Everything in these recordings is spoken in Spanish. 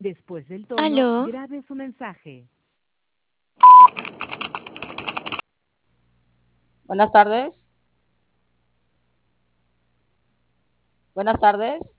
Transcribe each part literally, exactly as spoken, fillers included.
Después del tono, ¿Aló? grabe su mensaje. Buenas tardes. Buenas tardes.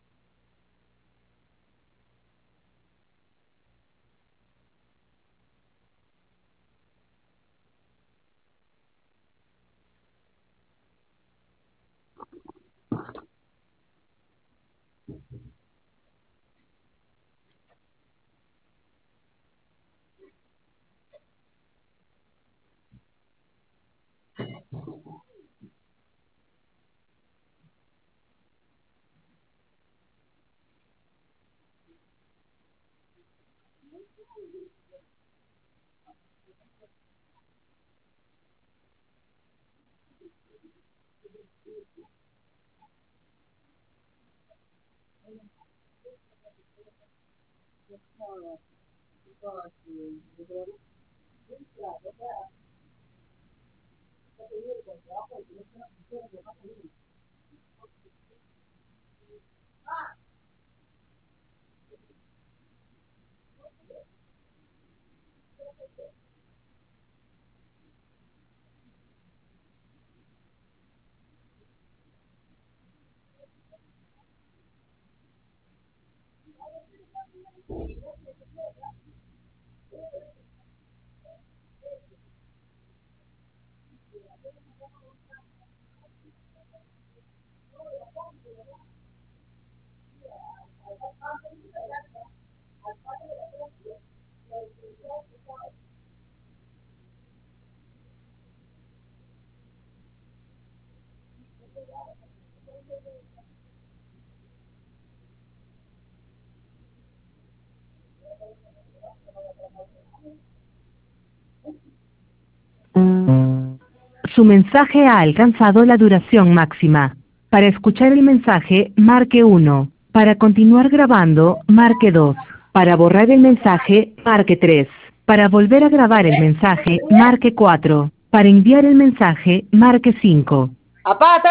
Su mensaje ha alcanzado la duración máxima. Para escuchar el mensaje, marque uno. Para continuar grabando, marque dos. Para borrar el mensaje, marque tres. Para volver a grabar el mensaje, marque cuatro. Para enviar el mensaje, marque cinco. Aparte.